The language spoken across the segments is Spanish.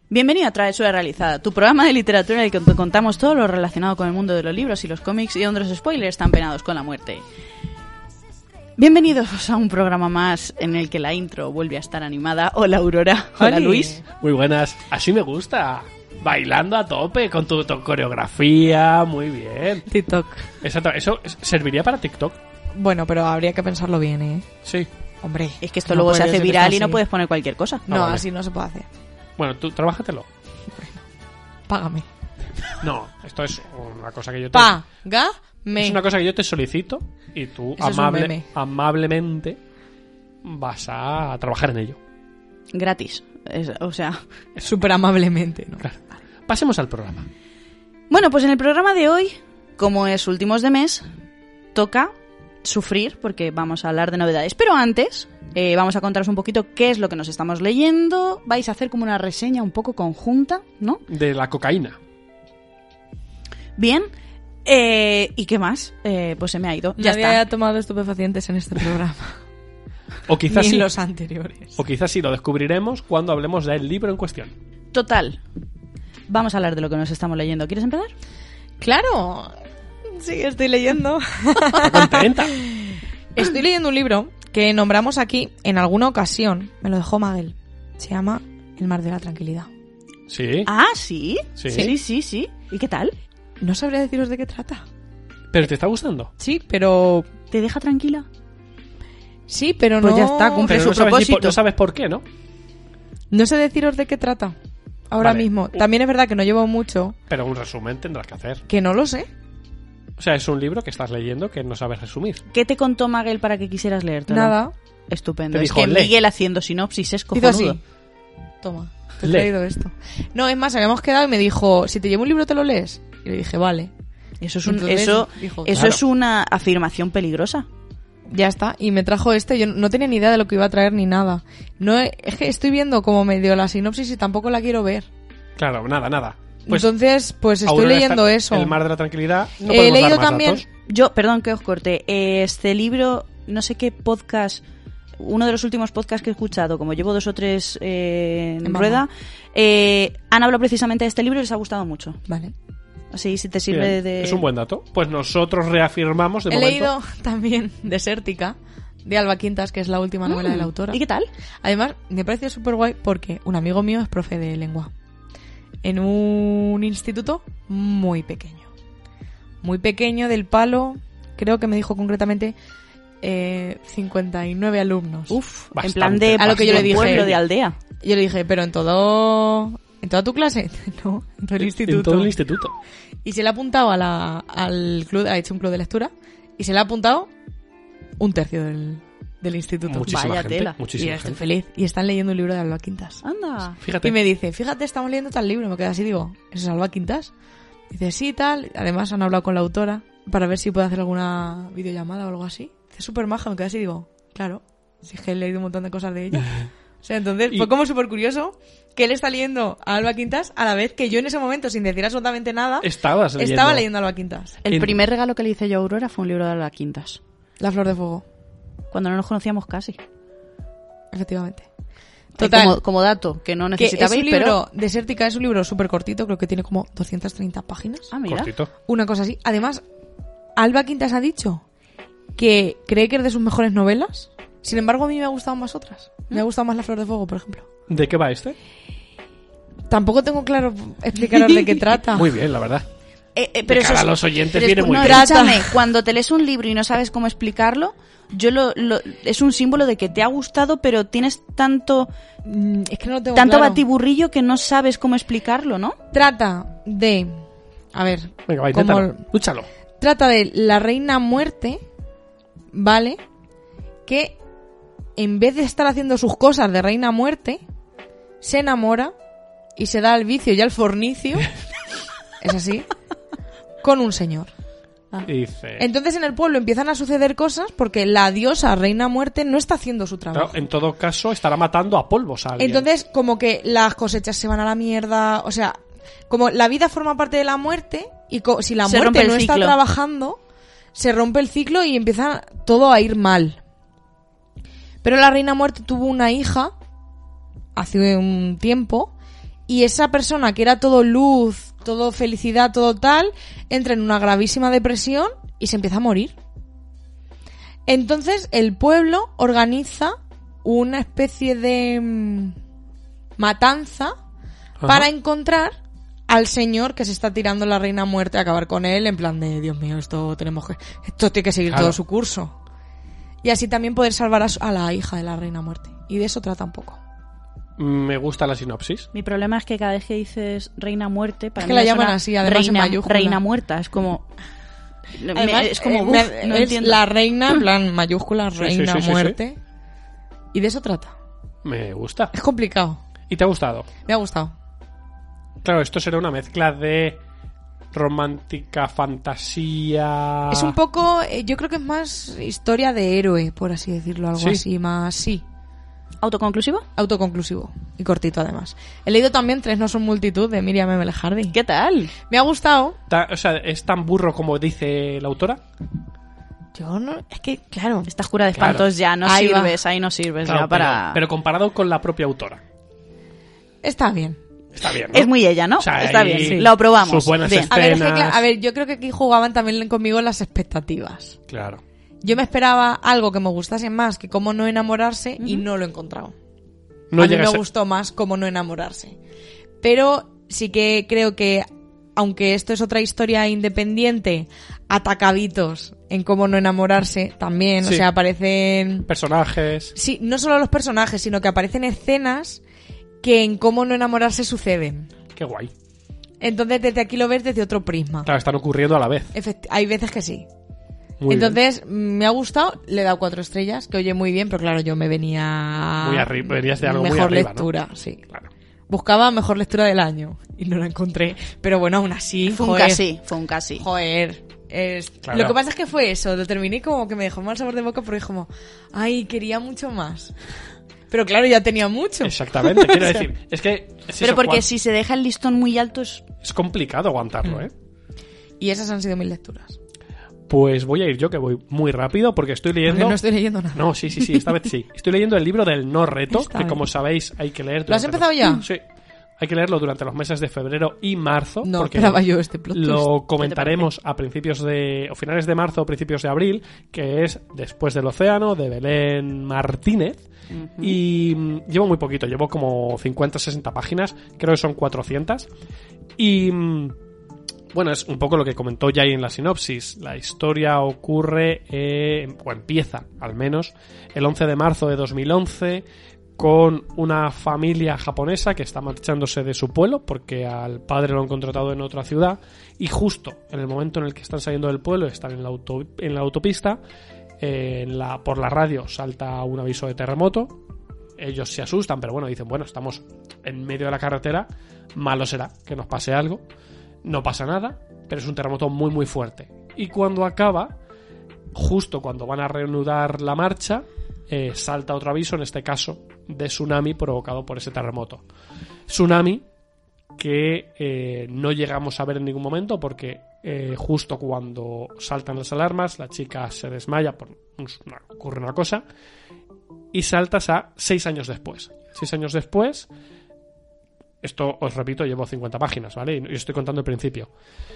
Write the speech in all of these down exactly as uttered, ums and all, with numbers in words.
Bienvenido a Travesura Realizada, tu programa de literatura en el que te contamos todo lo relacionado con el mundo de los libros y los cómics y donde los spoilers están penados con la muerte. Bienvenidos a un programa más en el que la intro vuelve a estar animada. Hola Aurora, hola ¡Holi! Luis. Muy buenas, así me gusta. Bailando a tope con tu, tu coreografía, muy bien. TikTok. Exacto, ¿eso serviría para TikTok? Bueno, pero habría que pensarlo bien, ¿eh? Sí. Hombre. Es que esto no luego se puede hace ser viral así. y no puedes poner cualquier cosa. No, Ah, vale. así no se puede hacer. Bueno, tú, trabájatelo. Págame. No, esto es una cosa que yo te... Págame. Es una cosa que yo te solicito y tú Eso es un amable, meme. amablemente vas a trabajar en ello. Gratis. Es- o sea... Súper amablemente, ¿no? Claro. Pasemos al programa. Bueno, pues en el programa de hoy, como es últimos de mes, toca sufrir porque vamos a hablar de novedades. Pero antes, eh, vamos a contaros un poquito qué es lo que nos estamos leyendo. Vais a hacer como una reseña un poco conjunta, ¿no? De la cocaína. Bien. Eh, ¿Y qué más? Eh, pues se me ha ido. Ya Nadie está. ha tomado estupefacientes en este programa. O quizás Ni sí. en los anteriores. O quizás sí lo descubriremos cuando hablemos del libro en cuestión. Total. Vamos a hablar de lo que nos estamos leyendo. ¿Quieres empezar? ¡Claro! Sí, estoy leyendo. Está contenta. Estoy leyendo un libro que nombramos aquí en alguna ocasión. Me lo dejó Magel. Se llama El mar de la tranquilidad. Sí. Ah, ¿sí? Sí. Sí, sí, sí. ¿Y qué tal? No sabría deciros de qué trata. ¿Pero te está gustando? Sí, pero... ¿Te deja tranquila? Sí, pero Pues no... ya está, cumple Pero su no sabes, ni propósito. por- no sabes por qué, ¿no? No sé deciros de qué trata. Ahora Vale. mismo. También es verdad que no llevo mucho. Pero un resumen tendrás que hacer. Que no lo sé. O sea, es un libro que estás leyendo que no sabes resumir. ¿Qué te contó Magel para que quisieras leértelo? Nada. Estupendo. Te Es dijo, que lee. Miguel haciendo sinopsis es Hizo cojonudo. así. Toma, te he Lee. traído esto. No, es más, habíamos quedado y me dijo, si te llevo un libro te lo lees. Y le dije, vale. Eso es un, Entonces, eso, dijo, eso claro. es una afirmación peligrosa. Ya está. Y me trajo este. Yo no tenía ni idea de lo que iba a traer ni nada. No he- Es que estoy viendo como medio la sinopsis y tampoco la quiero ver. Claro, nada, nada. Pues Entonces, pues estoy Aurora leyendo está- eso. El mar de la tranquilidad. No He podemos dar leído más también- datos. Yo, perdón que os corte, este libro, no sé qué podcast, uno de los últimos podcasts que he escuchado, como llevo dos o tres eh, en En rueda, Mamá. eh, han hablado precisamente de este libro y les ha gustado mucho. Vale. Así, si te sirve Bien, de... Es un buen dato. Pues nosotros reafirmamos de He momento. leído también Desértica, de Alba Quintas, que es la última novela Mm, de la autora. ¿Y qué tal? Además, me parece súper guay porque un amigo mío es profe de lengua en un instituto muy pequeño. Muy pequeño, del palo, creo que me dijo concretamente eh, cincuenta y nueve alumnos. Uf, en Bastante. plan de, A lo que yo le de dije. pueblo, de aldea. Yo le dije, pero en todo... ¿En toda tu clase? No, en todo el En instituto. todo el instituto. Y se le ha apuntado a la, al club, ha hecho un club de lectura, y se le ha apuntado un tercio del, del instituto. Muchísima Vaya gente. tela. Y Muchísima estoy gente. feliz. Y están leyendo un libro de Alba Quintas. Anda. Fíjate. Y me dice, fíjate, estamos leyendo tal libro. Me queda así, digo, ¿eso es Alba Quintas? Dice, sí, tal. Además han hablado con la autora para ver si puede hacer alguna videollamada o algo así. Dice, súper maja. Me queda así, digo, claro. Si es que he leído un montón de cosas de ella. O sea, entonces Y- fue como súper curioso que él está leyendo a Alba Quintas a la vez que yo en ese momento, sin decir absolutamente nada, Estabas leyendo. estaba leyendo a Alba Quintas. El En- primer regalo que le hice yo a Aurora fue un libro de Alba Quintas, La Flor de Fuego, cuando no nos conocíamos casi. efectivamente. Total. Total. Como, como dato, que no Que es necesitabais, un libro, pero... Desértica es un libro súper cortito, creo que tiene como doscientas treinta páginas. Ah, mira. Cortito. Una cosa así. Además, Alba Quintas ha dicho que cree que es de sus mejores novelas. Sin embargo, a mí me ha gustado más otras. Me ha gustado más La Flor de Fuego, por ejemplo. ¿De qué va este? Tampoco tengo claro explicaros de qué trata. Muy bien, la verdad. Eh, eh, De pero cara eso a es- los oyentes pero viene es- muy no, bien. escúchame, cuando te lees un libro y no sabes cómo explicarlo, yo lo, lo- es un símbolo de que te ha gustado, pero tienes tanto Mm, Es que no lo tengo tanto claro. batiburrillo que no sabes cómo explicarlo, ¿no? Trata de... A ver, Venga, va, como- inténtalo. Lúchalo. trata de la reina muerte, ¿vale? Que en vez de estar haciendo sus cosas de reina muerte, se enamora y se da al vicio y al fornicio, es así, con un señor. Y dice... Entonces en el pueblo empiezan a suceder cosas porque la diosa reina muerte no está haciendo su trabajo. Claro, en todo caso, estará matando a polvos a alguien. Entonces como que las cosechas se van a la mierda, o sea, como la vida forma parte de la muerte y co- si la Se rompe muerte el no está ciclo. trabajando, se rompe el ciclo y empieza todo a ir mal. Pero la reina muerte tuvo una hija hace un tiempo y esa persona que era todo luz, todo felicidad, todo tal, entra en una gravísima depresión y se empieza a morir. Entonces el pueblo organiza una especie de mmm, matanza Ajá. para encontrar al señor que se está tirando la reina muerte a acabar con él, en plan de Dios mío, esto tenemos que esto tiene que seguir Claro. todo su curso. Y así también poder salvar a, su- a la hija de la reina muerte. Y de eso trata un poco. Me gusta la sinopsis. Mi problema es que cada vez que dices reina muerte, para Es que mí la me llaman suena así, además en reina, mayúscula. reina muerta, es como... me- Además, es como, eh, uf, me- no es entiendo. la reina, en plan mayúscula, Sí, sí, reina sí, sí, muerte. Y de eso trata. Me gusta. Es complicado. ¿Y te ha gustado? Me ha gustado. Claro, esto será una mezcla de romántica, fantasía... Es un poco, eh, yo creo que es más historia de héroe, por así decirlo, algo ¿Sí? así, más, sí, ¿Autoconclusivo? autoconclusivo y cortito además. He leído también Tres no son multitud de Miriam M. Hardy. ¿Qué tal? Me ha gustado. Ta- O sea, ¿es tan burro como dice la autora? Yo no, es que, claro, Esta cura de Claro. espantos ya no Ahí va. sirves, ahí no sirves Claro, ya para... pero, pero comparado con la propia autora. está bien. Está bien, ¿no? Es muy ella, ¿no? O sea, Está ahí bien, sí. Lo probamos. sus buenas Bien. A ver, es que, Escenas. cla- a ver, yo creo que aquí jugaban también conmigo las expectativas. Claro. Yo me esperaba algo que me gustase más que cómo no enamorarse y Ujú. no lo he encontrado. No a mí llega me a ser- gustó más cómo no enamorarse. Pero sí que creo que, aunque esto es otra historia independiente, atacabitos en cómo no enamorarse también. Sí. O sea, aparecen... Personajes... Sí, no solo los personajes, sino que aparecen escenas que en cómo no enamorarse suceden. Qué guay. Entonces desde aquí lo ves desde otro prisma. Claro, están ocurriendo a la vez. Efect- hay veces que sí. Muy bien. Entonces, mm, me ha gustado, le he dado cuatro estrellas, que oye muy bien, pero claro, yo me venía... Muy arri- venías de algo muy mejor arriba, ¿no? lectura, sí. Claro. Buscaba mejor lectura del año y no la encontré. Pero bueno, aún así, Fue un joder, casi, fue un casi. joder. es- Claro. Lo que pasa es que fue eso, lo terminé como que me dejó mal sabor de boca porque como, ay, quería mucho más. Pero claro, ya tenía mucho. Exactamente, quiero decir. Es que... es Pero eso, porque Juan, si se deja el listón muy alto es... es complicado aguantarlo, ¿eh? Y esas han sido mis lecturas. Pues voy a ir yo, que voy muy rápido, porque estoy leyendo... Porque no estoy leyendo nada. No, sí, sí, sí, esta vez sí. Estoy leyendo el libro del no reto, Esta que vez. como sabéis hay que leer... ¿Lo has durante empezado los- ya? Sí. Hay que leerlo durante los meses de febrero y marzo. No, porque esperaba yo este plot twist. lo comentaremos a principios de... o finales de marzo o principios de abril, que es Después del océano, de Belén Martínez. Y mm, llevo muy poquito, llevo como cincuenta sesenta páginas, creo que son cuatrocientas. Y... mm, bueno, es un poco lo que comentó ya ahí en la sinopsis. La historia ocurre, eh, o empieza al menos, el once de marzo de dos mil once con una familia japonesa que está marchándose de su pueblo porque al padre lo han contratado en otra ciudad y justo en el momento en el que están saliendo del pueblo, están en la, auto, en la autopista, eh, en la, por la radio salta un aviso de terremoto. Ellos se asustan, pero bueno, dicen, bueno, estamos en medio de la carretera, malo será que nos pase algo. No pasa nada, pero es un terremoto muy muy fuerte. Y cuando acaba, justo cuando van a reanudar la marcha, eh, salta otro aviso, en este caso de tsunami provocado por ese terremoto. Tsunami que eh, no llegamos a ver en ningún momento porque eh, justo cuando saltan las alarmas, la chica se desmaya, por una, ocurre una cosa, y saltas a seis años después. Seis años después... Esto, os repito, llevo cincuenta páginas, ¿vale? Y estoy contando el principio.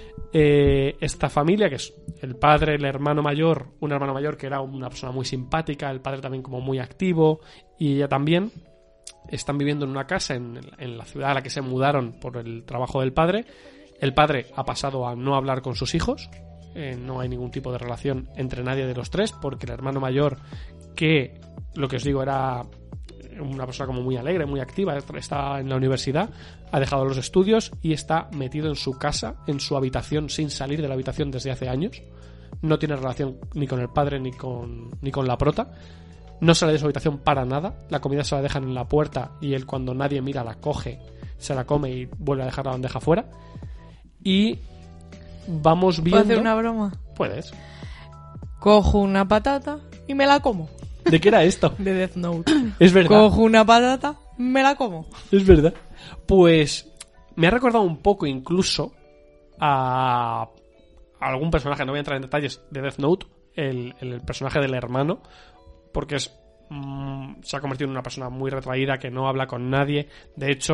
Eh, esta familia, que es el padre, el hermano mayor, un hermano mayor que era una persona muy simpática, el padre también como muy activo, y ella también, están viviendo en una casa en, en la ciudad a la que se mudaron por el trabajo del padre. El padre ha pasado a no hablar con sus hijos, eh, no hay ningún tipo de relación entre nadie de los tres, porque el hermano mayor, que lo que os digo era... una persona como muy alegre, muy activa, está en la universidad, ha dejado los estudios y está metido en su casa, en su habitación, sin salir de la habitación desde hace años. No tiene relación ni con el padre ni con, ni con la prota. No sale de su habitación para nada. La comida se la dejan en la puerta y él, cuando nadie mira, la coge, se la come y vuelve a dejar la bandeja fuera. Y vamos ¿Puedo viendo... hacer una broma? Puedes. Cojo una patata y me la como. ¿De qué era esto? De Death Note. Es verdad. Cojo una patata, me la como. Es verdad. Pues me ha recordado un poco incluso a, a algún personaje, no voy a entrar en detalles, de Death Note, el, el personaje del hermano, porque es mmm, se ha convertido en una persona muy retraída, que no habla con nadie. De hecho,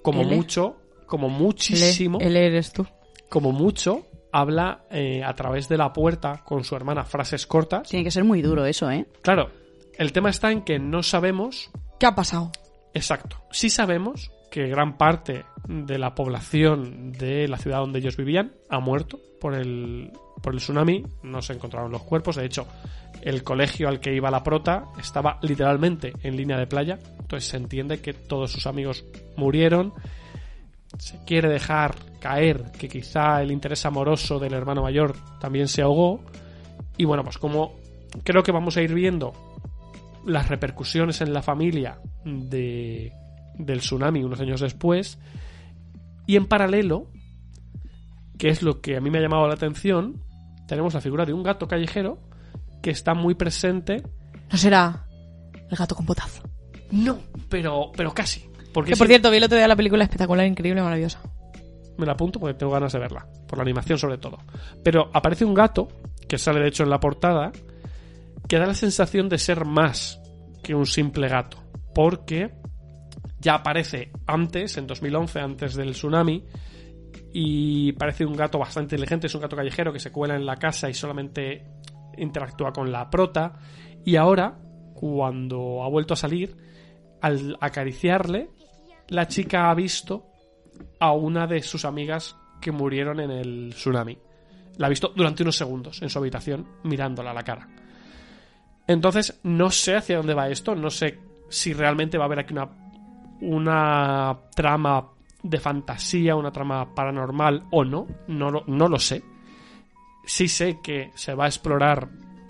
como L. mucho, como muchísimo, Él eres tú. como mucho, habla eh, a través de la puerta con su hermana frases cortas. Tiene que ser muy duro eso, ¿eh? Claro, el tema está en que no sabemos... ¿Qué ha pasado? Exacto. Sí sabemos que gran parte de la población de la ciudad donde ellos vivían ha muerto por el, por el tsunami. No se encontraron los cuerpos. De hecho, el colegio al que iba la prota estaba literalmente en línea de playa. Entonces se entiende que todos sus amigos murieron. Se quiere dejar caer que quizá el interés amoroso del hermano mayor también se ahogó. Y bueno, pues como creo que vamos a ir viendo las repercusiones en la familia de, del tsunami unos años después, y en paralelo, que es lo que a mí me ha llamado la atención, tenemos la figura de un gato callejero que está muy presente. ¿No será el gato con botazo? No, pero, pero casi. Porque Que por sí, cierto, vi el otro día la película espectacular, increíble, maravillosa. me la apunto porque tengo ganas de verla, por la animación sobre todo. Pero aparece un gato, que sale de hecho en la portada, que da la sensación de ser más que un simple gato, porque ya aparece antes, en dos mil once, antes del tsunami, y parece un gato bastante inteligente. Es un gato callejero que se cuela en la casa y solamente interactúa con la prota, y ahora, cuando ha vuelto a salir, al acariciarle, la chica ha visto a una de sus amigas que murieron en el tsunami. La ha visto durante unos segundos en su habitación, mirándola a la cara. Entonces, no sé hacia dónde va esto, no sé si realmente va a haber aquí una, una trama de fantasía, una trama paranormal o no, no lo, no lo sé. Sí sé que se va a explorar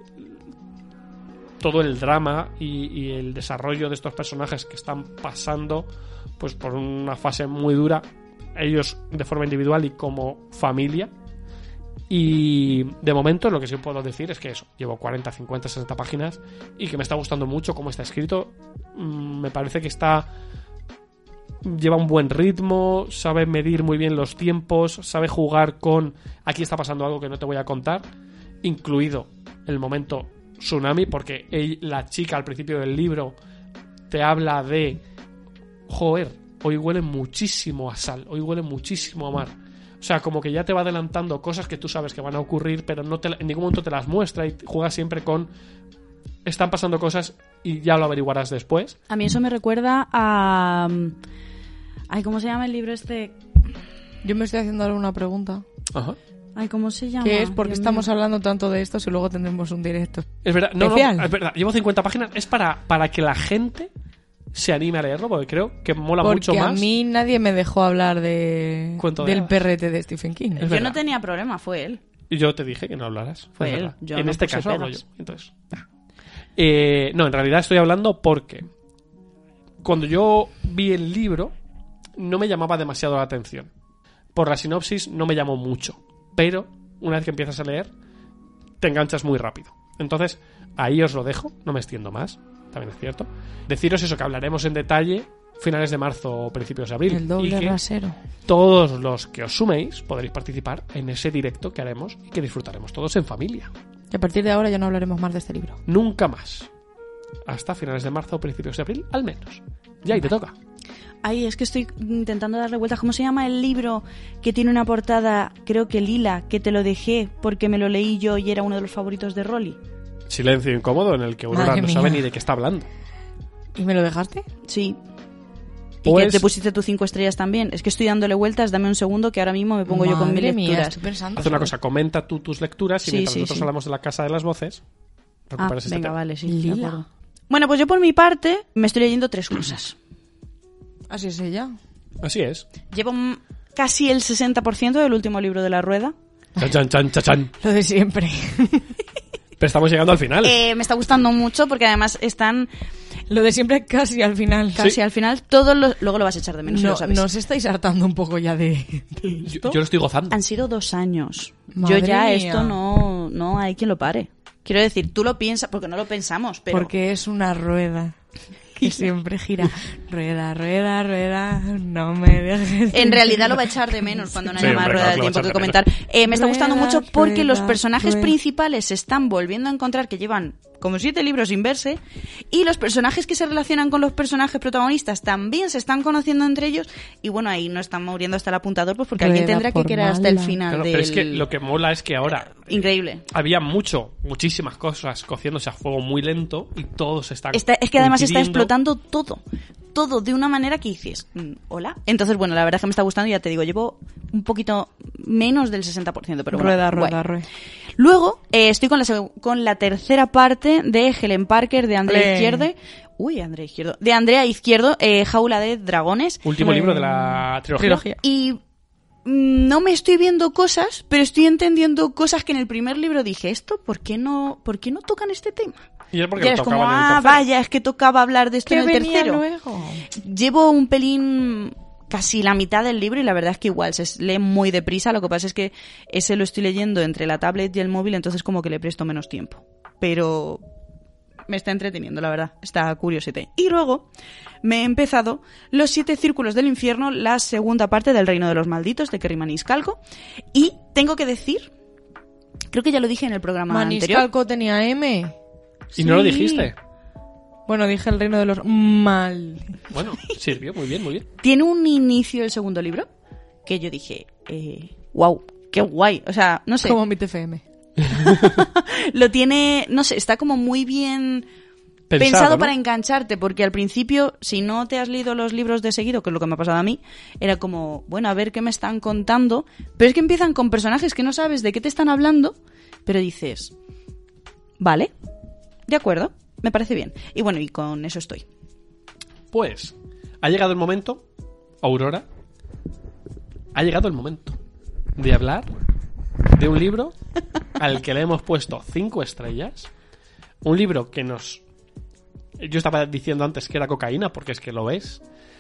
todo el drama y, y el desarrollo de estos personajes que están pasando pues por una fase muy dura, ellos de forma individual y como familia. Y de momento lo que sí puedo decir es que eso, llevo cuarenta, cincuenta, sesenta páginas y que me está gustando mucho cómo está escrito. Mm, me parece que está lleva un buen ritmo, sabe medir muy bien los tiempos, sabe jugar con aquí está pasando algo que no te voy a contar, incluido el momento tsunami, porque él, la chica al principio del libro te habla de joder, hoy huele muchísimo a sal, hoy huele muchísimo a mar. O sea, como que ya te va adelantando cosas que tú sabes que van a ocurrir, pero no te, en ningún momento te las muestra, y juega siempre con están pasando cosas y ya lo averiguarás después. A mí eso me recuerda a... Ay, ¿cómo se llama el libro este? Yo me estoy haciendo ahora una pregunta. Ajá. Ay, ¿cómo se llama? ¿Qué es? Porque Dios estamos mío. hablando tanto de esto si luego tendremos un directo. Es verdad, no, no, Especial. es verdad, llevo cincuenta páginas, es para, para que la gente se anime a leerlo, porque creo que mola Porque mucho más. a mí nadie me dejó hablar de Cuento de del hadas. perrete de Stephen King. Es Yo verdad. no tenía problema, fue él. Y yo te dije que no hablaras. Fue Es él, verdad. yo en no este puse caso hablo yo. pegas. Entonces, nah. eh, no, en realidad estoy hablando porque cuando yo vi el libro no me llamaba demasiado la atención. Por la sinopsis no me llamó mucho, pero una vez que empiezas a leer te enganchas muy rápido. Entonces, ahí os lo dejo, no me extiendo más, también es cierto. Deciros eso, que hablaremos en detalle finales de marzo o principios de abril. El doble y que rasero. todos los que os suméis podréis participar en ese directo que haremos y que disfrutaremos todos en familia. Y a partir de ahora ya no hablaremos más de este libro. Nunca más. Hasta finales de marzo o principios de abril, al menos. Ya, y te toca. Ay, es que estoy intentando darle vueltas. ¿Cómo se llama el libro que tiene una portada, creo que lila, que te lo dejé porque me lo leí yo y era uno de los favoritos de Rolly? Silencio incómodo en el que Aurora Madre no mía. sabe ni de qué está hablando. ¿Y me lo dejaste? Sí. Y Pues- que te pusiste tus cinco estrellas también. Es que estoy dándole vueltas, dame un segundo que ahora mismo me pongo yo con mis Madre mía, lecturas. estoy pensando. Haz una cosa, comenta tú tus lecturas y Sí, mientras sí, nosotros sí. hablamos de la Casa de las Voces, Ah, recuperas este venga, tema. vale, sí. de Lila. acuerdo. Bueno, pues yo por mi parte me estoy leyendo tres cosas. Así es ella. Así es. Llevo mm, casi el sesenta por ciento del último libro de la rueda. Chan, chan, chan, chan, chan. Lo de siempre. Pero estamos llegando al final. Eh, me está gustando mucho porque además están Lo de siempre casi al final. casi Sí. al final. Todos los... Luego lo vas a echar de menos, si No, lo sabes. ¿Nos estáis hartando un poco ya de, de yo, esto? yo lo estoy gozando. Han sido dos años. Madre yo ya mía. esto no, no hay quien lo pare. Quiero decir, tú lo piensas, porque no lo pensamos, pero... Porque es una rueda que siempre gira. Rueda, rueda, rueda, no me dejes. En realidad lo va a echar de menos cuando no haya Sí, más hombre, rueda claro de que lo va a tiempo que echar de comentar. Eh, me está gustando Rueda, mucho porque rueda, los personajes rueda. principales se están volviendo a encontrar, que llevan como siete libros sin verse, y los personajes que se relacionan con los personajes protagonistas también se están conociendo entre ellos, y bueno, ahí no están muriendo hasta el apuntador, pues porque alguien Rueda tendrá que por querer hasta el mala. final Claro, del... pero es que lo que mola es que ahora Increíble. había mucho, muchísimas cosas cociéndose a fuego muy lento y todo se está Está- es que además está coincidiendo. explotando todo. Todo de una manera que dices, mm, ¿hola? Entonces, bueno, la verdad es que me está gustando y ya te digo, llevo un poquito menos del sesenta por ciento, pero bueno, Rueda, guay. rueda, rueda. Luego, eh, estoy con la, seg- con la tercera parte de Helen Parker, de Andrea Ole. Izquierdo. Uy, Andrea Izquierdo. De Andrea Izquierdo, eh, Jaula de Dragones. Último Eh, libro de la trilogía. trilogía. Y mm, no me estoy viendo cosas, pero estoy entendiendo cosas que en el primer libro dije, ¿esto por qué no, por qué no tocan este tema? Y es porque Y lo eres como, tocaban en el ah, tercero. vaya, es que tocaba hablar de esto ¿Qué en el venía tercero. luego? Llevo un pelín, casi la mitad del libro y la verdad es que igual se lee muy deprisa. Lo que pasa es que ese lo estoy leyendo entre la tablet y el móvil, entonces como que le presto menos tiempo. Pero me está entreteniendo, la verdad. Está curiosete. Y luego me he empezado Los siete círculos del infierno, la segunda parte del Reino de los Malditos, de Kerry Maniscalco. Y tengo que decir, creo que ya lo dije en el programa anterior. Maniscalco tenía M. ¿Y no lo Sí. dijiste? Bueno, dije el reino de los... Mal. Bueno, sirvió, muy bien, muy bien. Tiene un inicio el segundo libro que yo dije, eh, wow, qué guay. O sea, no sé. Como mi T F M. Lo tiene, no sé, está como muy bien Pensado, pensado ¿no? para engancharte, porque al principio, si no te has leído los libros de seguido, que es lo que me ha pasado a mí, era como, bueno, a ver qué me están contando, pero es que empiezan con personajes que no sabes de qué te están hablando, pero dices, vale, de acuerdo, me parece bien. Y bueno, y con eso estoy. Pues, ha llegado el momento, Aurora, ha llegado el momento de hablar de un libro al que le hemos puesto cinco estrellas. Un libro que nos... Yo estaba diciendo antes que era cocaína, porque es que lo es.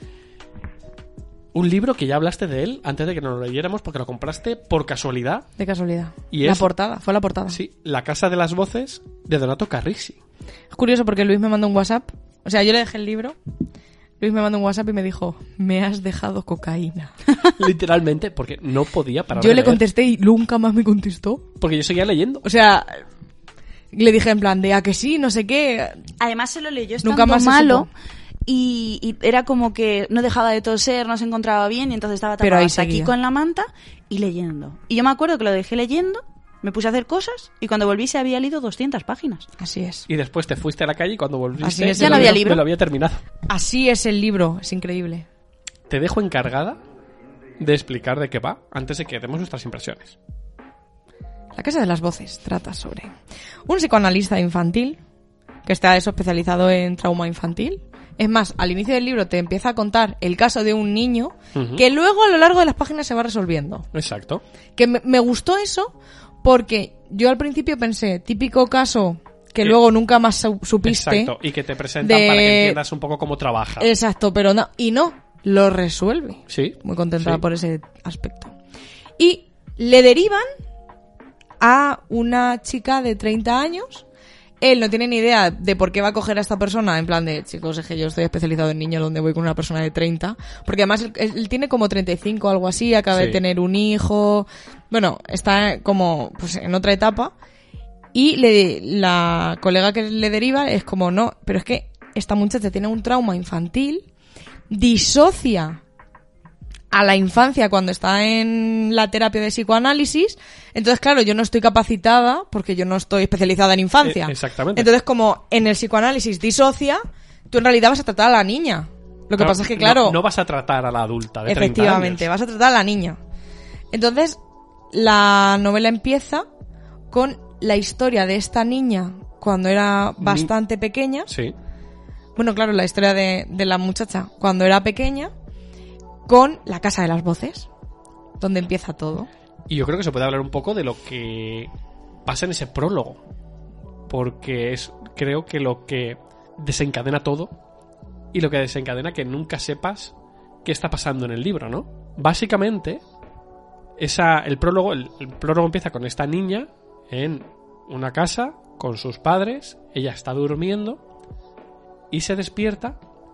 Un libro que ya hablaste de él antes de que nos lo leyéramos, porque lo compraste por casualidad. De casualidad. Y la es- portada, fue la portada. Sí, La Casa de las Voces, de Donato Carrisi. Es curioso porque Luis me mandó un WhatsApp. O sea, yo le dejé el libro. Luis me mandó un WhatsApp y me dijo, me has dejado cocaína. Literalmente, porque no podía parar Yo de le leer, contesté y nunca más me contestó. porque yo seguía leyendo. O sea, le dije en plan de a que sí, no sé qué. Además se lo leyó estando Nunca más se malo supo. y, y era como que no dejaba de toser, no se encontraba bien y entonces estaba Pero tapado ahí hasta aquí seguía. con la manta y leyendo. Y yo me acuerdo que lo dejé leyendo, me puse a hacer cosas y cuando volví se había leído doscientas páginas. Así es. Y después te fuiste a la calle y cuando volviste Así es, Ya no me había lo- libro. me lo había terminado. Así es el libro, es increíble. Te dejo encargada de explicar de qué va antes de que demos nuestras impresiones. La Casa de las Voces trata sobre un psicoanalista infantil que está eso especializado en trauma infantil. Es más, al inicio del libro te empieza a contar el caso de un niño Ujú. que luego a lo largo de las páginas se va resolviendo. Exacto. Que me, me gustó eso porque yo al principio pensé, típico caso que Eh, luego nunca más su- supiste. Exacto. Y que te presentan de- para que entiendas un poco cómo trabaja. Exacto, pero no, y no, lo resuelve. Sí. Muy contenta Sí. por ese aspecto. Y le derivan a una chica de treinta años. Él no tiene ni idea de por qué va a coger a esta persona, en plan de, chicos, es que yo estoy especializado en niños, donde voy con una persona de treinta. Porque además él, él tiene como treinta y cinco o algo así, acaba Sí. de tener un hijo. Bueno, está como pues en otra etapa. Y le, la colega que le deriva es como, no, pero es que esta muchacha tiene un trauma infantil, disocia a la infancia cuando está en la terapia de psicoanálisis. Entonces, claro, yo no estoy capacitada porque yo no estoy especializada en infancia. Eh, exactamente. Entonces, como en el psicoanálisis disocia, tú en realidad vas a tratar a la niña. Lo que No, pasa es que, claro, No, no vas a tratar a la adulta de treinta efectivamente, años. vas a tratar a la niña. Entonces, la novela empieza con la historia de esta niña cuando era bastante pequeña. Sí. Bueno, claro, la historia de, de la muchacha cuando era pequeña, con La Casa de las Voces, donde empieza todo. Y yo creo que se puede hablar un poco de lo que pasa en ese prólogo. Porque es, creo que lo que desencadena todo y lo que desencadena que nunca sepas qué está pasando en el libro, ¿no? Básicamente, esa, el prólogo, el, el prólogo empieza con esta niña en una casa con sus padres, ella está durmiendo y se despierta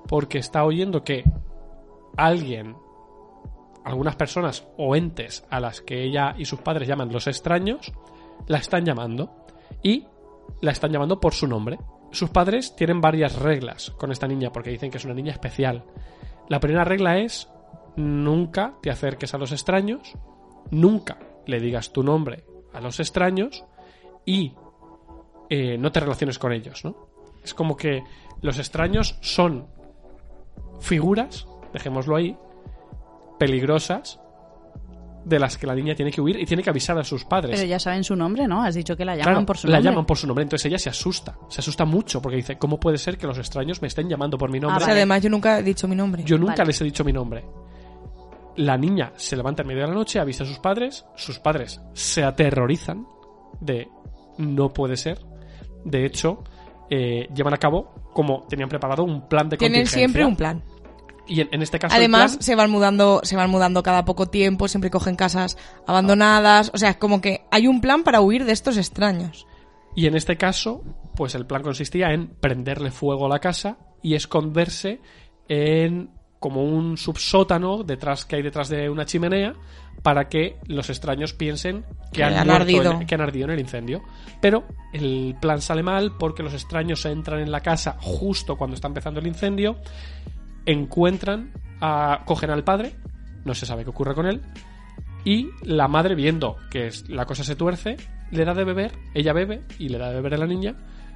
porque está oyendo que alguien, algunas personas o entes a las que ella y sus padres llaman los extraños, la están llamando y la están llamando por su nombre. Sus padres tienen varias reglas con esta niña porque dicen que es una niña especial. La primera regla es: nunca te acerques a los extraños, nunca le digas tu nombre a los extraños y eh, no te relaciones con ellos, ¿no? Es como que los extraños son figuras, dejémoslo ahí, peligrosas, de las que la niña tiene que huir y tiene que avisar a sus padres. Pero ya saben su nombre, ¿no? Has dicho que la llaman Claro, por su la nombre. llaman por su nombre, entonces ella se asusta, se asusta mucho porque dice: ¿cómo puede ser que los extraños me estén llamando por mi nombre? O sea, vale. además yo nunca he dicho mi nombre. Yo nunca Vale. les he dicho mi nombre. La niña se levanta en medio de la noche, avisa a sus padres, sus padres se aterrorizan de no puede ser. De hecho, eh, llevan a cabo como tenían preparado un plan de Tienen contingencia. siempre un plan. Y en, en este caso Además, el plan, se van mudando, se van mudando cada poco tiempo, siempre cogen casas abandonadas. O sea, es como que hay un plan para huir de estos extraños. y en este caso, pues el plan consistía en prenderle fuego a la casa y esconderse en como un subsótano detrás que hay detrás de una chimenea para que los extraños piensen que, Que han, han muerto ardido. en- que han ardido en el incendio. Pero el plan sale mal porque los extraños entran en la casa justo cuando está empezando el incendio, encuentran, a, cogen al padre, no se sabe qué ocurre con él, y la madre, viendo que es- la cosa se tuerce, le da de beber, ella bebe y le da de beber a la niña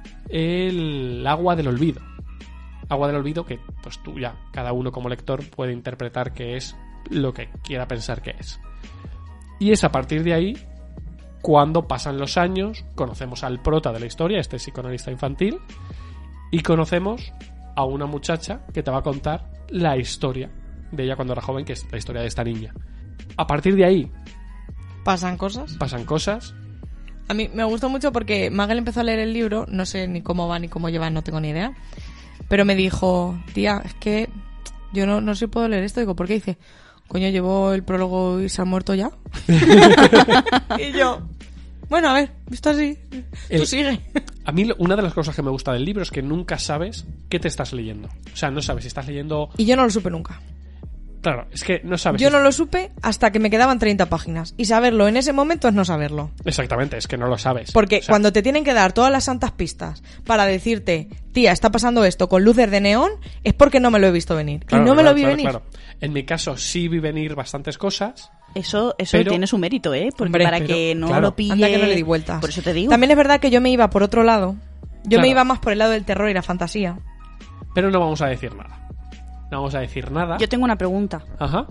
el agua del olvido. Agua del olvido que, pues tú ya, cada uno como lector puede interpretar que es lo que quiera pensar que es. Y es a partir de ahí cuando pasan los años, conocemos al prota de la historia, este psicoanalista infantil, y conocemos a una muchacha que te va a contar la historia de ella cuando era joven, que es la historia de esta niña. A partir de ahí Pasan cosas. pasan cosas. A mí me gustó mucho porque Magel empezó a leer el libro, no sé ni cómo va ni cómo lleva, no tengo ni idea. Pero me dijo, tía, es que yo no, no sé si puedo leer esto. Digo, ¿por qué? Dice, coño, llevo el prólogo y se ha muerto ya. Y yo, bueno, a ver, visto así, El- tú sigue. A mí lo- una de las cosas que me gusta del libro es que nunca sabes qué te estás leyendo. O sea, no sabes si estás leyendo... Y yo no lo supe nunca. Claro, es que no sabes... Yo si- no lo supe hasta que me quedaban treinta páginas. Y saberlo en ese momento es no saberlo. Exactamente, es que no lo sabes. Porque O sea, cuando te tienen que dar todas las santas pistas para decirte, tía, está pasando esto con luces de neón, es porque no me lo he visto venir. claro, y no me claro, lo vi claro, venir. claro. En mi caso sí vi venir bastantes cosas. Eso, eso Pero- tiene su mérito, ¿eh? Porque Hombre, para pero, que no claro. lo pille... Anda que no le di vueltas. Por eso te digo. También es verdad que yo me iba por otro lado. Yo Claro. me iba más por el lado del terror y la fantasía. Pero no vamos a decir nada. No vamos a decir nada. Yo tengo una pregunta. Ajá.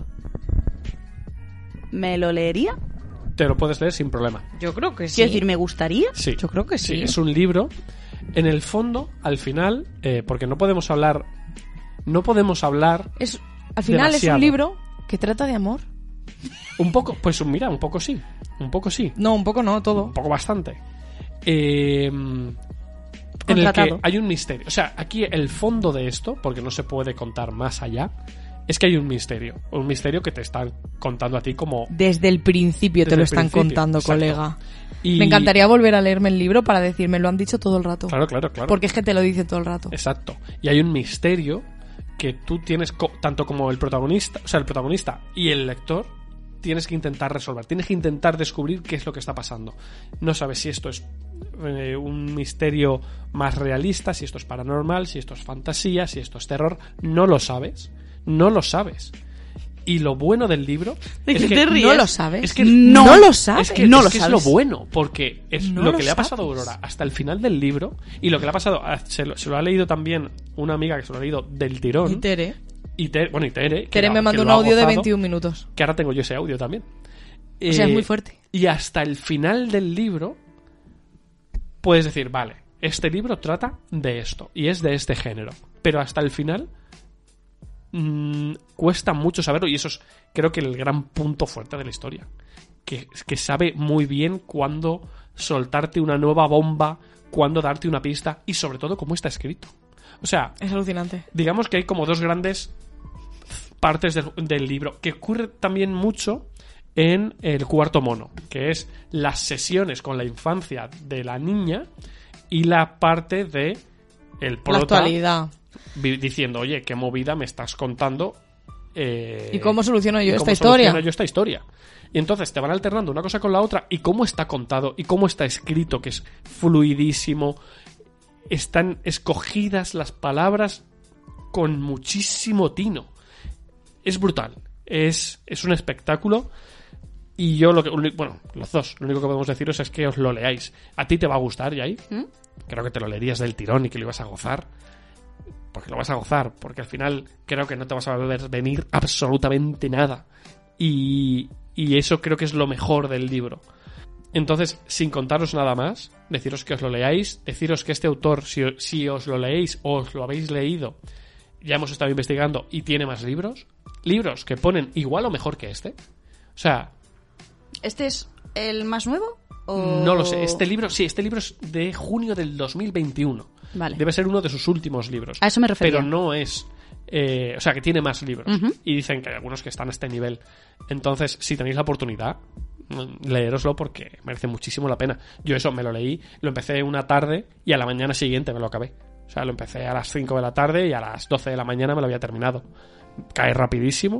¿Me lo leería? Te lo puedes leer sin problema. Yo creo que sí. Quiero decir, ¿me gustaría? Sí. Yo creo que sí. Es un libro. En el fondo, al final, eh, porque no podemos hablar... No podemos hablar... Es, al final Demasiado. es un libro que trata de amor. Un poco... Pues mira, un poco sí. Un poco sí. No, un poco no, todo. Un poco bastante. Eh, en el que Contratado. hay un misterio. O sea, aquí el fondo de esto, porque no se puede contar más allá, es que hay un misterio. Un misterio que te están contando a ti como... Desde el principio Desde te lo el están principio, contando, exacto. colega. Y- Me encantaría volver a leerme el libro para decirme, lo han dicho todo el rato. Claro, claro, claro. Porque es que te lo dice todo el rato. Exacto. Y hay un misterio que tú tienes, co- tanto como el protagonista, o sea, el protagonista y el lector, tienes que intentar resolver. Tienes que intentar descubrir qué es lo que está pasando. No sabes si esto es eh, un misterio más realista, si esto es paranormal, si esto es fantasía, si esto es terror. No lo sabes. No lo sabes. Y lo bueno del libro ¿De es qué que te ríes? No lo sabes. Es que no, no lo sabes. es que, no es, lo que es sabes. lo bueno, porque es No lo lo que le ha pasado a sabes. Aurora hasta el final del libro y lo que le ha pasado, a- se lo, se lo ha leído también una amiga que se lo ha leído del tirón. Y Tere. Y Tere, bueno, y Tere. que Tere lo- me que mandó lo un ha audio de gozado, veintiún minutos. Que ahora tengo yo ese audio también. O sea, es Eh, muy fuerte. Y hasta el final del libro puedes decir, vale, este libro trata de esto y es de este género. Pero hasta el final mmm, cuesta mucho saberlo y eso es, creo que, el gran punto fuerte de la historia. Que, que sabe muy bien cuándo soltarte una nueva bomba, cuándo darte una pista y sobre todo cómo está escrito. O sea, Es alucinante. digamos que hay como dos grandes partes del, del libro, que ocurre también mucho en el cuarto mono, que es las sesiones con la infancia de la niña y la parte de el La prota, actualidad. vi- diciendo, oye, qué movida me estás contando. Eh, ¿Y cómo soluciono yo y esta cómo historia? soluciono yo esta historia. Y entonces te van alternando una cosa con la otra y cómo está contado y cómo está escrito, que es fluidísimo. Están escogidas las palabras con muchísimo tino. Es brutal. Es, es un espectáculo. Y yo lo que... Bueno, los dos. Lo único que podemos deciros es que os lo leáis. A ti te va a gustar, Yai. ¿Mm? Creo que te lo leerías del tirón y que lo ibas a gozar. Porque lo vas a gozar. Porque al final creo que no te vas a ver venir absolutamente nada. Y, y eso creo que es lo mejor del libro. Entonces, sin contaros nada más, deciros que os lo leáis, deciros que este autor, si, si os lo leéis o os lo habéis leído, ya hemos estado investigando y tiene más libros. Libros que ponen igual o mejor que este. O sea... ¿Este es el más nuevo? ¿O... No lo sé. Este libro, sí, este libro es de junio del dos mil veintiuno. Vale. Debe ser uno de sus últimos libros. A eso me refería. Pero no es... Eh, o sea, que tiene más libros. Uh-huh. Y dicen que hay algunos que están a este nivel. Entonces, si tenéis la oportunidad, leéroslo porque merece muchísimo la pena. Yo eso me lo leí, lo empecé una tarde y a la mañana siguiente me lo acabé. O sea, lo empecé a las cinco de la tarde y a las doce de la mañana me lo había terminado. Cae rapidísimo.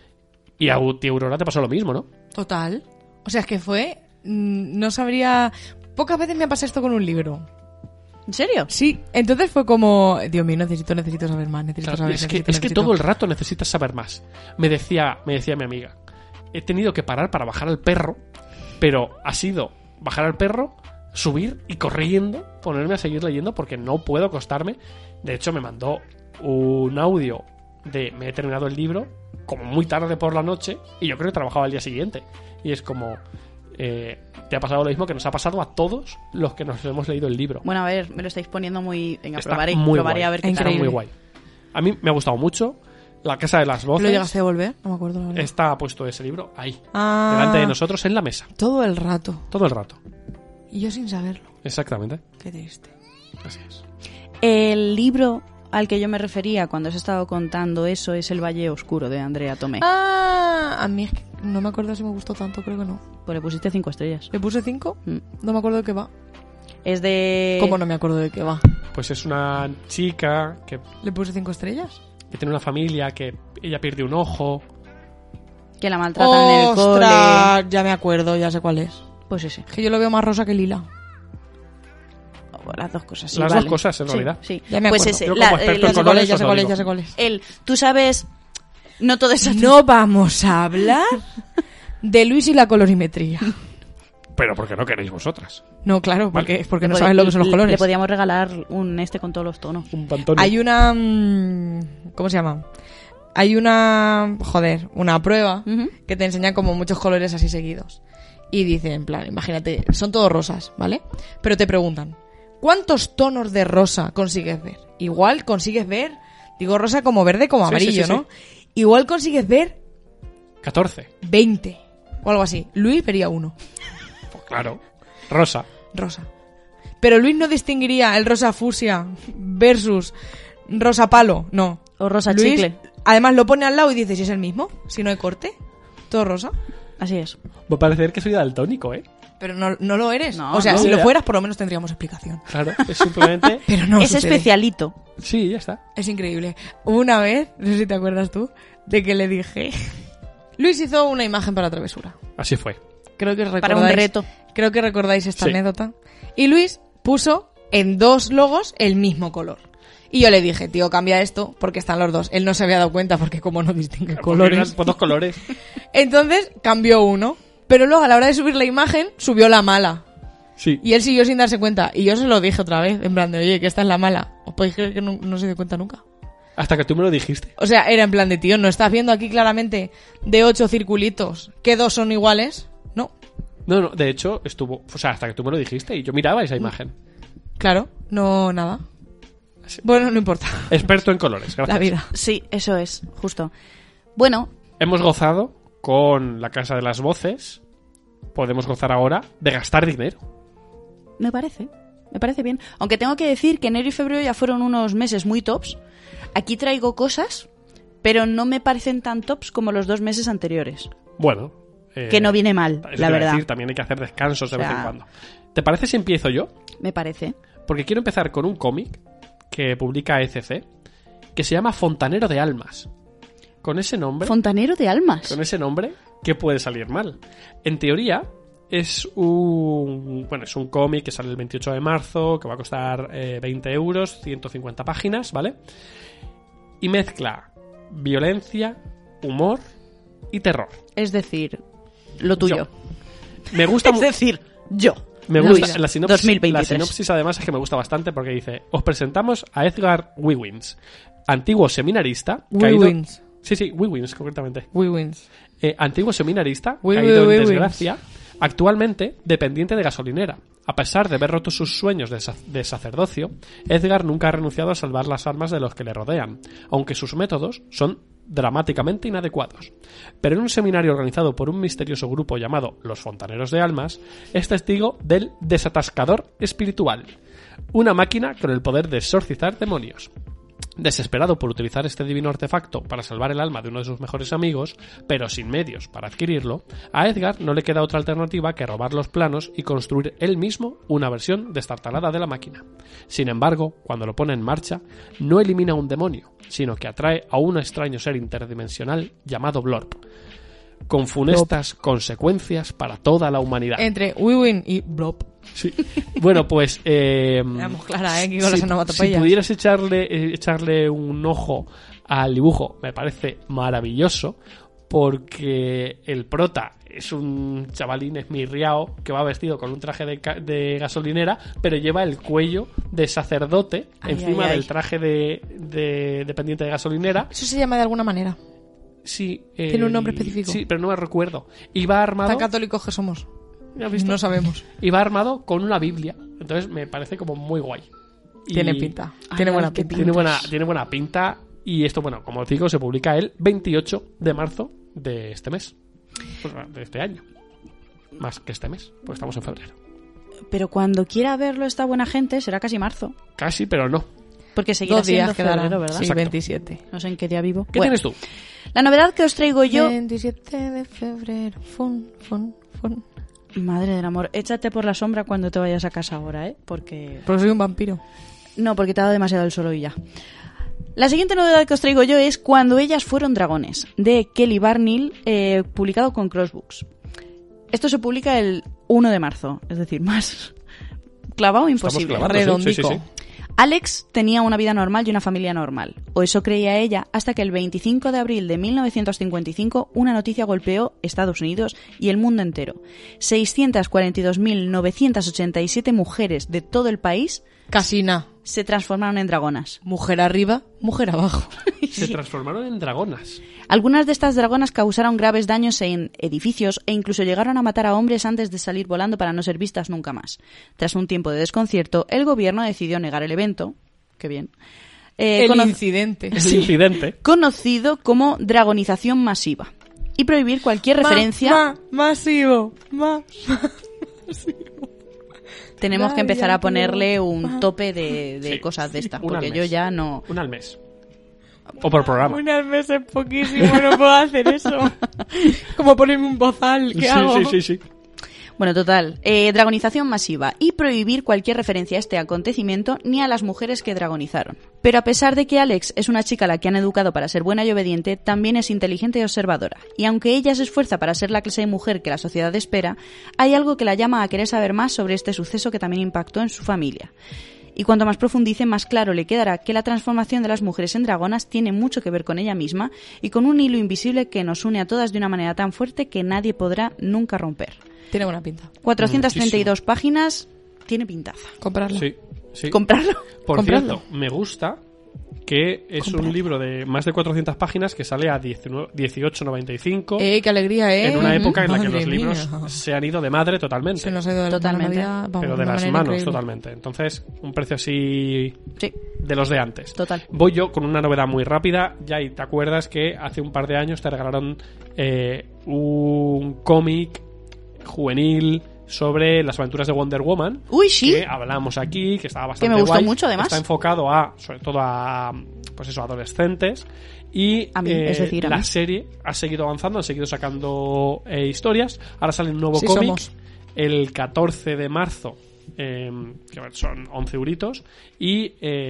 Y a ti, Aurora, te pasó lo mismo, ¿no? Total. O sea, es que fue... mm, No sabría... Pocas veces me ha pasado esto con un libro. ¿En serio? Sí, entonces fue como... Dios mío, necesito, necesito saber más, necesito Claro, saber, es que, necesito, es que necesito. todo el rato necesitas saber más. Me decía, me decía mi amiga, he tenido que parar para bajar al perro, pero ha sido bajar al perro, subir y corriendo, ponerme a seguir leyendo porque no puedo acostarme. De hecho, me mandó un audio de me he terminado el libro como muy tarde por la noche y yo creo que trabajaba al día siguiente. Y es como... Eh, te ha pasado lo mismo que nos ha pasado a todos los que nos hemos leído el libro. Bueno, a ver, me lo estáis poniendo muy... Venga, Está probaré, muy probaré guay. a ver qué Está tal. Increíble. muy guay. A mí me ha gustado mucho. La Casa de las Voces. ¿Lo llegaste a devolver? No me acuerdo. La verdad. Está puesto ese libro ahí, Ah, delante de nosotros en la mesa, todo el rato. todo el rato. Y yo sin saberlo. Exactamente. Qué triste. Así es. El libro al que yo me refería cuando os he estado contando eso es El Valle Oscuro de Andrea Tomé. Ah, a mí es que no me acuerdo si me gustó tanto, creo que no. Pues le pusiste cinco estrellas. ¿Le puse cinco? Mm. No me acuerdo de qué va. Es de... ¿Cómo no me acuerdo de qué va? Pues es una chica que, ¿Le puse cinco estrellas? que tiene una familia, que ella pierde un ojo. Que la maltratan en el cole. ¡Ostras! Ya me acuerdo, ya sé cuál es. Pues ese. Es que yo lo veo más rosa que lila. O las dos cosas, sí, Las vale. dos cosas, en Sí, realidad. Sí, Ya me Pues acuerdo. ese. Yo la- como experto eh, en Ya sé los- cuál es, colores ya os sé lo cuál es, digo. ya sé cuál es. el, tú sabes... No todo eso... No vamos a hablar de Luis y la colorimetría. Pero ¿por qué no queréis vosotras? No, claro, porque, Vale. porque no Le sabes pod- lo que son los le- colores. Le podíamos regalar un este con todos los tonos. Un pantone. Hay una... mm, ¿Cómo se llama? Hay una... Joder, una prueba Ujú. que te enseña como muchos colores así seguidos. Y dice, en plan, imagínate, son todos rosas, ¿vale? Pero te preguntan, ¿cuántos tonos de rosa consigues ver? Igual consigues ver, digo rosa como verde como Sí, amarillo, sí, sí, ¿no? Igual consigues ver catorce. veinte o algo así. Luis vería uno, Pues claro. Rosa. rosa. Pero Luis no distinguiría el rosa fucsia versus rosa palo, no. O rosa Luis, chicle. además lo pone al lado y dice si es el mismo, si no hay corte, todo rosa. Así es. Va a parecer que soy daltónico, ¿eh? Pero no, no lo eres. No, o sea, no, si lo ya. fueras por lo menos tendríamos explicación. Claro, es simplemente... Pero no es sucede. especialito. Sí, ya está. Es increíble. Una vez, no sé si te acuerdas tú, de que le dije... Luis hizo una imagen para Travesura. Así fue. Creo que recordáis, Para un reto. Creo que recordáis esta Sí. anécdota. Y Luis puso en dos logos el mismo color. Y yo le dije, tío, cambia esto porque están los dos. Él no se había dado cuenta porque como no distingue Porque colores. eran por dos colores. Entonces cambió uno. Pero luego a la hora de subir la imagen, subió la mala. Sí. Y él siguió sin darse cuenta. Y yo se lo dije otra vez, en plan de, oye, que esta es la mala. ¿Os podéis creer que no, no se dio cuenta nunca? Hasta que tú me lo dijiste. O sea, era en plan de, tío, ¿no estás viendo aquí claramente de ocho circulitos que dos son iguales? No. No, no, de hecho, estuvo... O sea, hasta que tú me lo dijiste y yo miraba esa imagen. Claro, no nada. Bueno, no importa. Experto en colores, gracias. La vida. Sí, eso es, justo. Bueno, Hemos gozado con la Casa de las Voces. Podemos gozar ahora de gastar dinero. me parece. Me parece bien. Aunque tengo que decir que enero y febrero ya fueron unos meses muy tops. Aquí traigo cosas, pero no me parecen tan tops como los dos meses anteriores. Bueno. eh, Que no viene mal, eso te la iba a verdad. decir, también hay que hacer descansos de O vez sea- en cuando. ¿Te parece si empiezo yo? Me parece. Porque quiero empezar con un cómic que publica E C C, que se llama Fontanero de Almas. Con ese nombre... Fontanero de Almas. Con ese nombre, ¿qué puede salir mal? En teoría, es un... Bueno, es un cómic que sale el veintiocho de marzo, que va a costar eh, veinte euros, ciento cincuenta páginas, ¿vale? Y mezcla violencia, humor y terror. Es decir, lo tuyo. Yo. Me gusta... Es decir, yo. Me gusta Luis, la sinopsis, dos mil veintitrés. la sinopsis además es que me gusta bastante porque dice: os presentamos a Edgar Wiggins, antiguo seminarista caído... Wiggins. Sí, sí, Wiggins concretamente. Wiggins. Eh, antiguo seminarista Wi- caído wi- en wi- desgracia, actualmente dependiente de gasolinera. A pesar de haber roto sus sueños de, sa- de sacerdocio, Edgar nunca ha renunciado a salvar las almas de los que le rodean, aunque sus métodos son dramáticamente inadecuados. Pero en un seminario organizado por un misterioso grupo llamado Los Fontaneros de Almas, es testigo del desatascador espiritual, una máquina con el poder de exorcizar demonios. Desesperado por utilizar este divino artefacto para salvar el alma de uno de sus mejores amigos, pero sin medios para adquirirlo, a Edgar no le queda otra alternativa que robar los planos y construir él mismo una versión destartalada de la máquina. Sin embargo, cuando lo pone en marcha, no elimina un demonio, sino que atrae a un extraño ser interdimensional llamado Blorp, con funestas consecuencias para toda la humanidad. Entre Wiwin y Blop. Sí. Bueno, pues... Eh, Veamos clara, ¿eh? Aquí con si, las onomatopeyas. si pudieras echarle, eh, echarle un ojo al dibujo, me parece maravilloso, porque el prota es un chavalín esmirriao que va vestido con un traje de, ca- de gasolinera, pero lleva el cuello de sacerdote Ay, encima ay, ay. del traje de, de dependiente de gasolinera. Eso se llama de alguna manera. Sí, eh, Tiene un nombre específico. Sí, pero no me recuerdo. Y va armado... Tan católicos que somos. ¿Ya has visto? No sabemos. Y va armado con una Biblia. Entonces me parece como muy guay. Y Tiene pinta. Ay, Tiene buena ay, qué pinta. Tiene buena, tiene buena pinta. Y esto, bueno, como os digo, se publica el veintiocho de marzo de este mes. Pues, de este año. Más que este mes, pues estamos en febrero. Pero cuando quiera verlo esta buena gente será casi marzo. Casi, pero no. Porque seguirá Dos días siendo quedará. febrero, ¿verdad? Sí, Exacto. veintisiete. No sé en qué día vivo. ¿Qué Bueno, tienes tú? la novedad que os traigo yo... veintisiete de febrero. Fun, fun, fun. Madre del amor, échate por la sombra cuando te vayas a casa ahora, ¿eh? Porque... Porque soy un vampiro. No, porque te ha dado demasiado el solo y ya. La siguiente novedad que os traigo yo es Cuando ellas fueron dragones, de Kelly Barnhill, eh, publicado con Crossbooks. Esto se publica el uno de marzo, es decir, más clavado imposible. Estamos clavando, sí, Redondico. sí, sí, sí. Alex tenía una vida normal y una familia normal, o eso creía ella, hasta que el veinticinco de abril de mil novecientos cincuenta y cinco una noticia golpeó Estados Unidos y el mundo entero. seiscientas cuarenta y dos mil novecientos ochenta y siete mujeres de todo el país Casi nada. se transformaron en dragonas. Mujer arriba, mujer abajo. Se transformaron en dragonas. Algunas de estas dragonas causaron graves daños en edificios e incluso llegaron a matar a hombres antes de salir volando para no ser vistas nunca más. Tras un tiempo de desconcierto, el gobierno decidió negar el evento. Qué bien. Eh, El cono- incidente. El incidente. conocido como dragonización masiva y prohibir cualquier referencia. Ma, ma, masivo. Ma, Tenemos que empezar a Vaya, ponerle tío. un tope de, de Sí, cosas de estas, una al porque yo mes. ya no... Una al mes. O por programa. Unas veces poquísimo, no puedo hacer eso. Como ponerme un bozal, ¿qué Sí, hago? sí, sí, sí. Bueno, total, eh, dragonización masiva y prohibir cualquier referencia a este acontecimiento ni a las mujeres que dragonizaron. Pero a pesar de que Alex es una chica a la que han educado para ser buena y obediente, también es inteligente y observadora. Y aunque ella se esfuerza para ser la clase de mujer que la sociedad espera, hay algo que la llama a querer saber más sobre este suceso que también impactó en su familia. Y cuanto más profundice, más claro le quedará que la transformación de las mujeres en dragonas tiene mucho que ver con ella misma y con un hilo invisible que nos une a todas de una manera tan fuerte que nadie podrá nunca romper. Tiene buena pinta. cuatrocientas treinta y dos páginas, tiene pintaza. Comprarlo. Sí, sí. Comprarlo. Por Comprarlo. cierto, me gusta que es Comprarlo. un libro de más de cuatrocientas páginas que sale a dieciocho noventa y cinco Eh, qué alegría, ¿eh? en una época en la que Madre los libros mía. se han ido de madre totalmente. Se nos ha ido de Totalmente. la Navidad, vamos, pero de una las manera manos increíble. totalmente. Entonces, un precio así Sí, de los de antes. total. Voy yo con una novedad muy rápida. Ya y te acuerdas que hace un par de años te regalaron eh, un cómic juvenil sobre las aventuras de Wonder Woman. Uy, sí. Que hablamos aquí, que estaba bastante Que me gustó guay. mucho, además. Está enfocado a, sobre todo a, pues eso, adolescentes. Y A mí, eh, es decir, a la mí. serie ha seguido avanzando, han seguido sacando eh, historias. Ahora sale un nuevo Sí cómic somos. el catorce de marzo, eh, que son once euritos. Y eh,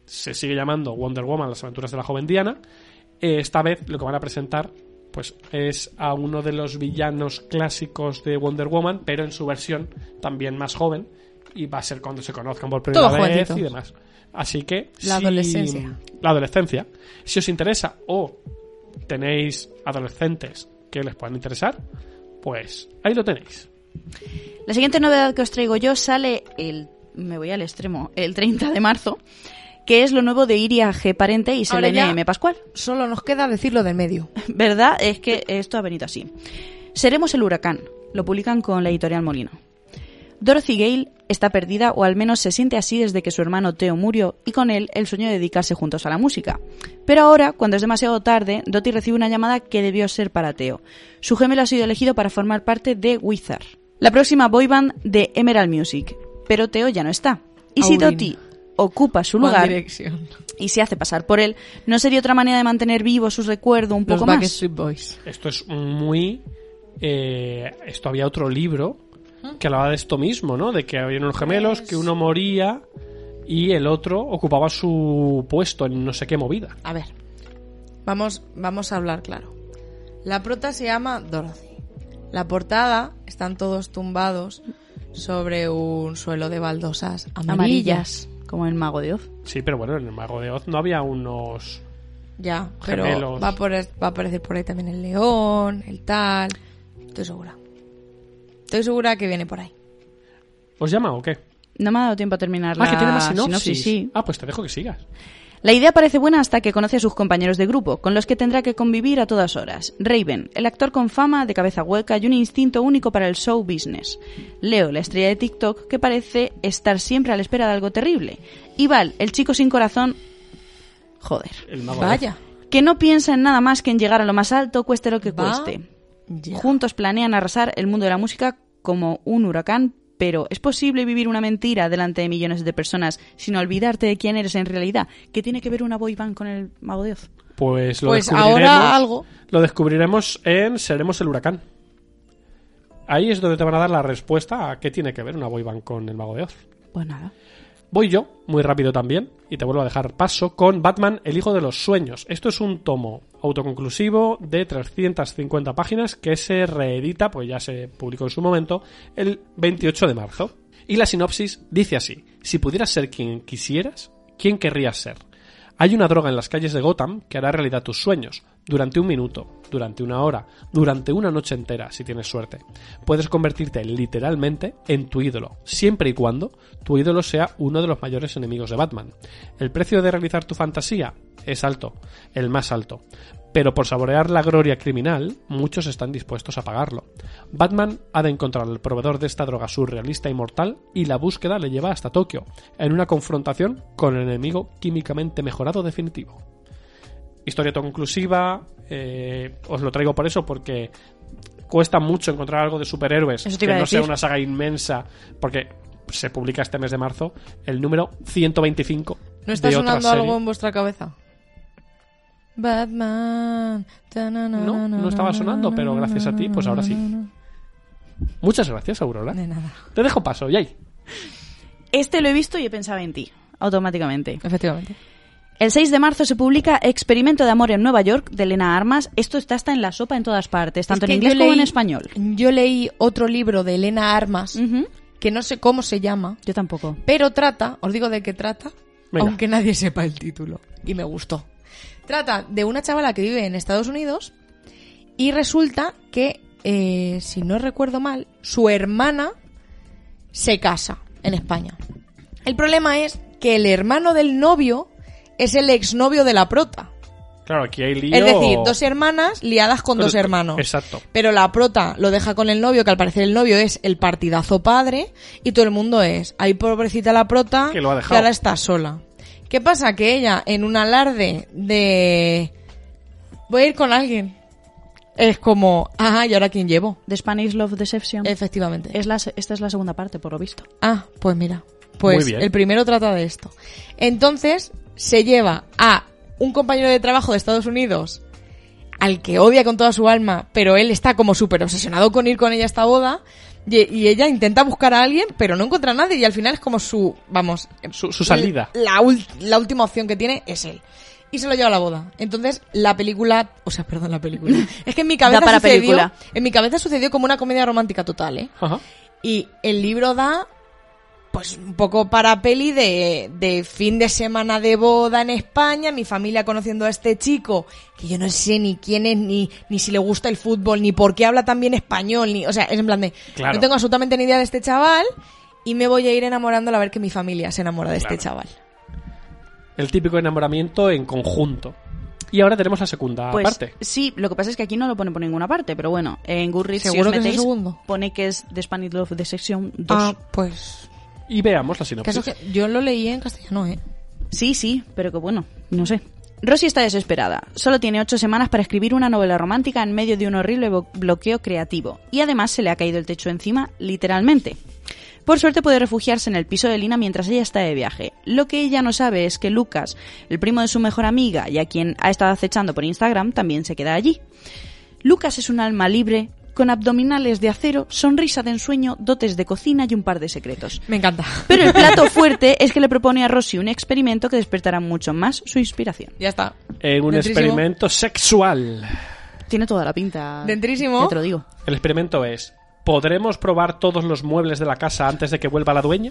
se sigue llamando Wonder Woman, las aventuras de la joven Diana. Eh, esta vez lo que van a presentar pues es a uno de los villanos clásicos de Wonder Woman, pero en su versión también más joven, y va a ser cuando se conozcan por primera Todo vez jovencito. y demás. Así que La si- adolescencia. la adolescencia. Si os interesa o tenéis adolescentes que les puedan interesar, pues ahí lo tenéis. La siguiente novedad que os traigo yo sale el... me voy al extremo, el treinta de marzo, que es lo nuevo de Iria G. Parente y Ahora Selene ya- M. Pascual. Solo nos queda decirlo del medio. ¿Verdad? Es que esto ha venido así. Seremos el huracán. Lo publican con la editorial Molino. Dorothy Gale está perdida, o al menos se siente así desde que su hermano Theo murió, y con él el sueño de dedicarse juntos a la música. Pero ahora, cuando es demasiado tarde, Dottie recibe una llamada que debió ser para Theo. Su gemelo ha sido elegido para formar parte de Wizard, la próxima boyband de Emerald Music. Pero Theo ya no está. Y si Aulin. Dottie ocupa su One lugar Direction. y se hace pasar por él, ¿no sería otra manera de mantener vivo su recuerdo un Los poco más? Backstreet Boys. Esto es muy... Eh, esto había otro libro que hablaba de esto mismo, ¿no? De que había unos gemelos, que uno moría y el otro ocupaba su puesto en no sé qué movida. A ver, vamos, vamos a hablar claro. La prota se llama Dorothy. La portada están todos tumbados sobre un suelo de baldosas amarillas. Amarillas, como el Mago de Oz. Sí, pero bueno, en el Mago de Oz no había unos... Ya, pero Gemelos. va a, por- va a aparecer por ahí también el león, el tal. Estoy segura. Estoy segura que viene por ahí. ¿Os llama o qué? No me ha dado tiempo a terminar Ah, la que tiene más sinopsis. sí. Ah, pues te dejo que sigas. La idea parece buena hasta que conoce a sus compañeros de grupo, con los que tendrá que convivir a todas horas. Raven, el actor con fama de cabeza hueca y un instinto único para el show business. Leo, la estrella de TikTok, que parece estar siempre a la espera de algo terrible. Y Val, el chico sin corazón... Joder. El Mago de Oz. Vaya. Que no piensa en nada más que en llegar a lo más alto, cueste lo que Va- cueste. Ya. Juntos planean arrasar el mundo de la música como un huracán, pero ¿es posible vivir una mentira delante de millones de personas sin olvidarte de quién eres en realidad? ¿Qué tiene que ver una boy band con el Mago de Oz? Pues lo Pues descubriremos, ahora algo. Lo descubriremos en Seremos el Huracán. Ahí es donde te van a dar la respuesta a qué tiene que ver una boyband con el Mago de Oz. Pues nada. Voy yo, muy rápido también, y te vuelvo a dejar paso con Batman, el hijo de los sueños. Esto es un tomo autoconclusivo de trescientas cincuenta páginas que se reedita, pues ya se publicó en su momento, el veintiocho de marzo. Y la sinopsis dice así: si pudieras ser quien quisieras, ¿quién querrías ser? Hay una droga en las calles de Gotham que hará realidad tus sueños, durante un minuto, durante una hora, durante una noche entera, si tienes suerte. Puedes convertirte literalmente en tu ídolo, siempre y cuando tu ídolo sea uno de los mayores enemigos de Batman. El precio de realizar tu fantasía es alto, el más alto. Pero por saborear la gloria criminal, muchos están dispuestos a pagarlo. Batman ha de encontrar al proveedor de esta droga surrealista y mortal, y la búsqueda le lleva hasta Tokio, en una confrontación con el enemigo químicamente mejorado definitivo. Historia conclusiva, eh, os lo traigo por eso, porque cuesta mucho encontrar algo de superhéroes Eso te que iba a no sea decir. una saga inmensa, porque se publica este mes de marzo el número ciento veinticinco ¿No está de otra sonando serie. algo en vuestra cabeza? Batman. No, no estaba sonando, pero gracias a ti, pues ahora sí. Muchas gracias, Aurora. De nada. Te dejo paso, Yay. Este lo he visto y he pensado en ti, automáticamente. Efectivamente. El seis de marzo se publica Experimento de amor en Nueva York, de Elena Armas. Esto está hasta en la sopa en todas partes, tanto Es en que inglés yo como leí- en español. Yo leí otro libro de Elena Armas, Ujú. que no sé cómo se llama, Yo tampoco. pero trata, os digo de qué trata, Venga. aunque nadie sepa el título. Y me gustó. Trata de una chavala que vive en Estados Unidos y resulta que, eh, si no recuerdo mal, su hermana se casa en España. El problema es que el hermano del novio es el exnovio de la prota. Claro, aquí hay lío. Es decir, dos hermanas liadas con dos hermanos. Exacto. Pero la prota lo deja con el novio, que al parecer el novio es el partidazo padre, y todo el mundo es, ay, pobrecita la prota, Que lo ha dejado. ahora está sola. ¿Qué pasa? Que ella, en un alarde de... voy a ir con alguien, es como, ajá, ¿y ahora quién llevo? The Spanish Love Deception. Efectivamente. Es la, se- esta es la segunda parte, por lo visto. Ah, pues mira. Pues Muy bien. el primero trata de esto. Entonces, se lleva a un compañero de trabajo de Estados Unidos al que odia con toda su alma, pero él está como súper obsesionado con ir con ella a esta boda, Y, y ella intenta buscar a alguien, pero no encuentra a nadie. Y al final es como su, vamos... Su, su salida. La, ul- la última opción que tiene es él. Y se lo lleva a la boda. Entonces, la película... O sea, perdón, la película. Es que en mi cabeza Da para sucedió... película. En mi cabeza sucedió como una comedia romántica total, ¿eh? Ajá. Y el libro da... Pues un poco para peli de, de fin de semana de boda en España, mi familia conociendo a este chico, que yo no sé ni quién es, ni, ni si le gusta el fútbol, ni por qué habla tan bien español, ni, o sea, es en plan de, Claro. no tengo absolutamente ni idea de este chaval, y me voy a ir enamorando a ver que mi familia se enamora de Claro. este chaval. El típico enamoramiento en conjunto. Y ahora tenemos la segunda Pues parte. sí, lo que pasa es que aquí no lo pone por ninguna parte, pero bueno, en Goodreads si ¿Seguro os que es el metéis, segundo? pone que es The Spanish Love de sección dos. Ah, pues... Y veamos la Que sinopsis. eso que yo lo leí en castellano, ¿eh? Sí, sí, pero que bueno, no sé. Rosie está desesperada. Solo tiene ocho semanas para escribir una novela romántica en medio de un horrible bo- bloqueo creativo. Y además se le ha caído el techo encima, literalmente. Por suerte puede refugiarse en el piso de Lina mientras ella está de viaje. Lo que ella no sabe es que Lucas, el primo de su mejor amiga y a quien ha estado acechando por Instagram, también se queda allí. Lucas es un alma libre, con abdominales de acero, sonrisa de ensueño, dotes de cocina y un par de secretos. Me encanta. Pero el plato fuerte es que le propone a Rosie un experimento que despertará mucho más su inspiración. Ya está. En un Dentrísimo. experimento sexual. Tiene toda la pinta. Dentrísimo. Ya te lo digo. El experimento es: ¿podremos probar todos los muebles de la casa antes de que vuelva la dueña?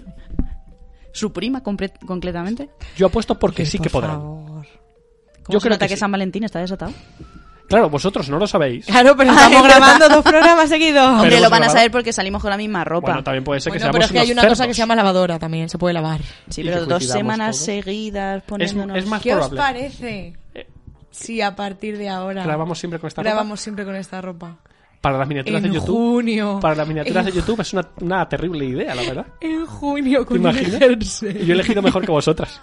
Su prima, comple- concretamente. Yo apuesto porque Ay, sí por que podrán. favor. ¿Cómo Yo se creo nota que que sí. San Valentín está desatado? Claro, vosotros no lo sabéis. Claro, pero Ah, estamos es verdad. grabando dos programas seguidos. Hombre, hemos lo van a grabado. saber porque salimos con la misma ropa. Bueno, también puede ser que Bueno, seamos pero es que hay unos una cosa cerdos. que se llama lavadora también, se puede lavar. Sí, Y pero que dos coincidamos semanas todos. seguidas poniéndonos... es más ¿Qué os probable. parece? Si a partir de ahora Grabamos siempre con esta ropa. grabamos siempre con esta ropa. Para las miniaturas En de YouTube. junio. Para las miniaturas En de YouTube es una, una terrible idea, la verdad. En junio ¿Te con un imaginas? jersey. Y yo he elegido mejor que vosotras.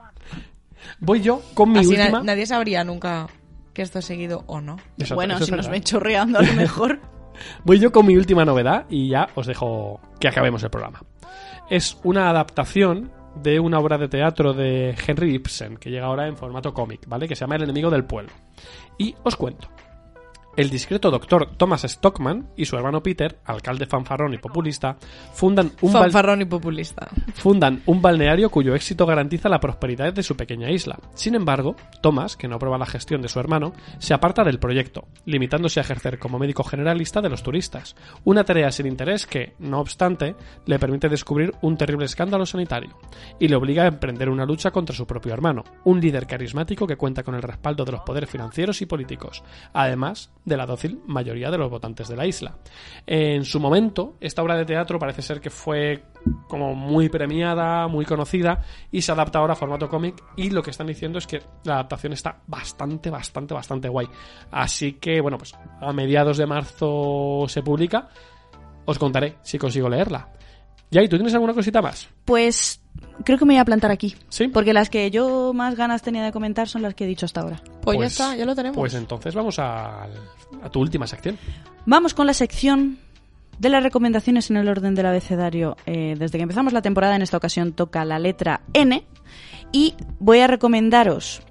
Voy yo con mi Así na- última. nadie sabría nunca que esto es seguido o no. Eso- Bueno, eso es si nos verdad. ven chorreando a lo mejor. Voy yo con mi última novedad y ya os dejo que acabemos el programa. Es una adaptación de una obra de teatro de Henry Ibsen que llega ahora en formato cómic, ¿vale? Que se llama El enemigo del pueblo. Y os cuento. El discreto doctor Thomas Stockman y su hermano Peter, alcalde fanfarrón y populista, fundan un, bal- Fanfarrón y populista. fundan un balneario cuyo éxito garantiza la prosperidad de su pequeña isla. Sin embargo, Thomas, que no aprueba la gestión de su hermano, se aparta del proyecto, limitándose a ejercer como médico generalista de los turistas, una tarea sin interés que, no obstante, le permite descubrir un terrible escándalo sanitario, y le obliga a emprender una lucha contra su propio hermano, un líder carismático que cuenta con el respaldo de los poderes financieros y políticos, además de la dócil mayoría de los votantes de la isla. En su momento, esta obra de teatro parece ser que fue como muy premiada, muy conocida, y se adapta ahora a formato cómic, y lo que están diciendo es que la adaptación está bastante, bastante, bastante guay. Así que, bueno, pues a mediados de marzo se publica. Os contaré si consigo leerla. Yay, ¿tú tienes alguna cosita más? Pues creo que me voy a plantar aquí. ¿Sí? Porque las que yo más ganas tenía de comentar son las que he dicho hasta ahora. Pues, ya está, ya lo tenemos. Pues entonces vamos a, a tu última sección. Vamos con la sección de las recomendaciones en el orden del abecedario. Eh, desde que empezamos la temporada, en esta ocasión toca la letra N. Y voy a recomendaros...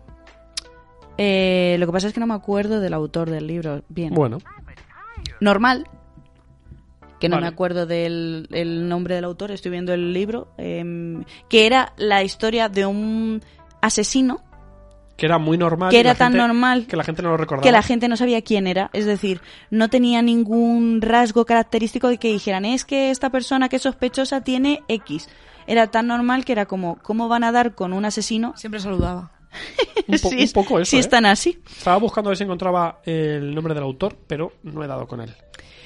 Eh, lo que pasa es que no me acuerdo del autor del libro. Bien. Bueno, Normal. Que no Vale. me acuerdo del el nombre del autor. Estoy viendo el libro. eh, que era la historia de un asesino que era muy normal. que y era la tan gente- normal que la gente no lo recordaba. que la gente no sabía quién era, es decir, no tenía ningún rasgo característico de que dijeran, es que esta persona que es sospechosa tiene X. Era tan normal que era como, ¿cómo van a dar con un asesino? Siempre saludaba. Un, po- si un es- poco eso, si ¿eh? están así. Estaba buscando a ver si encontraba el nombre del autor, pero no he dado con él.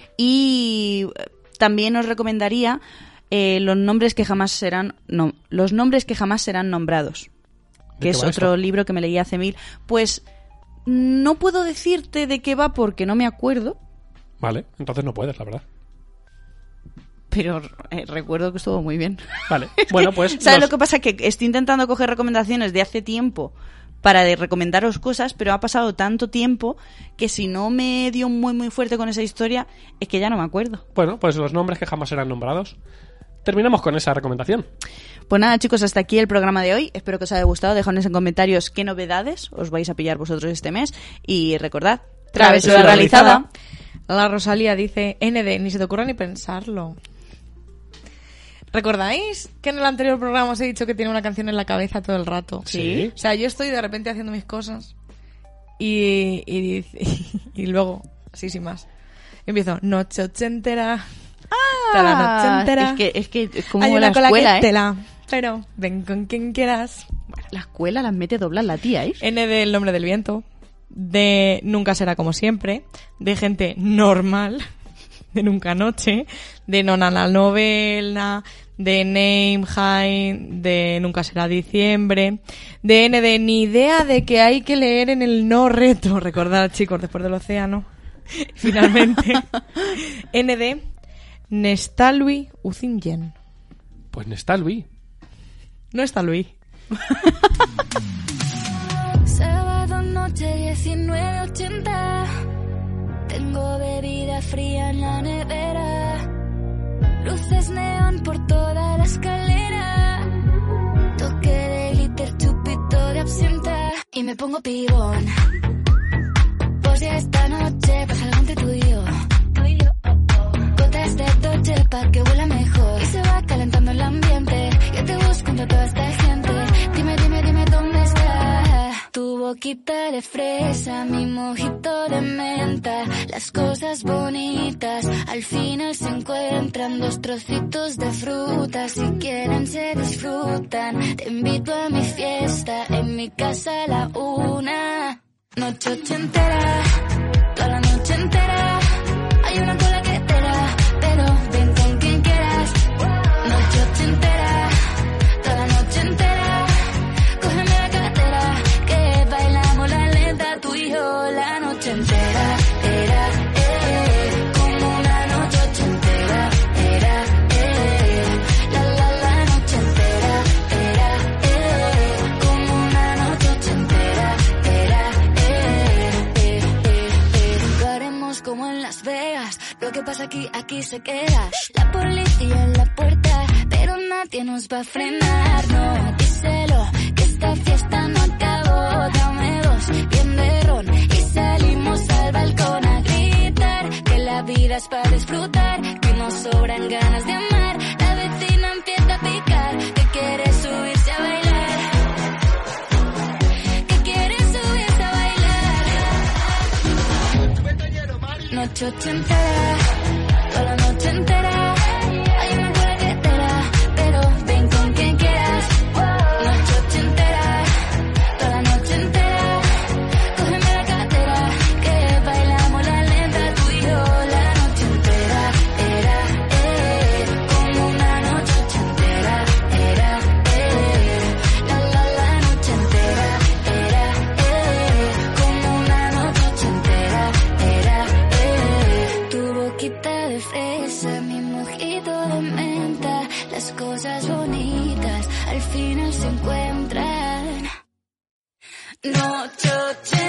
Y eh, también os recomendaría eh, los nombres que jamás serán no, los nombres que jamás serán nombrados, ¿De que qué es va otro esto? libro que me leí hace mil. Pues no puedo decirte de qué va porque no me acuerdo. Vale, entonces no puedes, la verdad. Pero eh, recuerdo que estuvo muy bien. Vale, bueno, pues... ¿Sabes los- lo que pasa? Que estoy intentando coger recomendaciones de hace tiempo para de recomendaros cosas, pero ha pasado tanto tiempo que si no me dio muy muy fuerte con esa historia, es que ya no me acuerdo. Bueno, pues los nombres que jamás serán nombrados. Terminamos con esa recomendación. Pues nada, chicos, hasta aquí el programa de hoy. Espero que os haya gustado. Dejadnos en comentarios qué novedades os vais a pillar vosotros este mes. Y recordad, travesura Travesura realizada. realizada. La Rosalía dice, N D, ni se te ocurra ni pensarlo. ¿Recordáis que en el anterior programa os he dicho que tiene una canción en la cabeza todo el rato? Sí. O sea, yo estoy de repente haciendo mis cosas y, y, y, y luego, así sin más, empiezo, noche ochentera, toda la noche entera. Es que es que es como hay la una cola escuela, que ¿eh? tela, pero ven con quien quieras. Bueno, la escuela las mete a doblar la tía, ¿eh? N de El nombre del viento, de Nunca será como siempre, de Gente normal, de Nunca noche, de Nona la novela, de Name High, de Nunca será diciembre, de N de Ni idea de que hay que leer en el no reto, recordad chicos, después del océano. Finalmente, N de Nestalui Uzingen. Pues no está Luis. No está Luis. Sábado noche diecinueve ochenta. Tengo bebida fría en la nevera. Luces neón por toda la escalera. Toque de glitter, chupito de absenta. Y me pongo pibón. Pues ya esta noche pasa algo entre tú y yo. Gotas de Dolce pa' que huela mejor. Y se va calentando el ambiente. Yo te busco entre toda esta gente. Dime, dime, dime dónde está. Tu boquita de fresa, mi mojito de menta. Las cosas bonitas al final se encuentran. Dos trocitos de fruta, si quieren se disfrutan. Te invito a mi fiesta, en mi casa a la una. Noche ochentera, toda la noche entera. Hay una cola que te da, pero ven con quien quieras. Noche ochentera, toda la noche entera. Cógeme la cartera, que bailamos la lenta tú y yo la noche entera. Era, eh, como una noche ochentera. Era, eh, la la la noche entera. Era, eh, como una noche ochentera. Era, eh, eh, eh, eh. Lo haremos como en Las Vegas. Lo que pasa aquí, aquí se queda. La policía en la puerta, pero nadie nos va a frenar. No, díselo, que esta fiesta no acabó. Dame dos, bien de ron, y salimos al balcón a gritar. Que la vida es para disfrutar, que nos sobran ganas de amar. La vecina empieza a picar, que quiere subirse a bailar. Que quiere subirse a bailar. Noche ochentera, toda la noche entera. Hay una cola que te da, pero ven con quien quieras. Noche ochentera, toda la noche entera. Cógeme la cartera, que bailamos la lenta tú y yo la noche entera. Era, eh, como una noche ochentera. Era, eh, la la la noche entera. Era, eh, como una noche ochentera. Era, eh, tu boquita de fresa, mi mojito de menta. Las cosas bonitas al final se encuentran. Noche ochentera.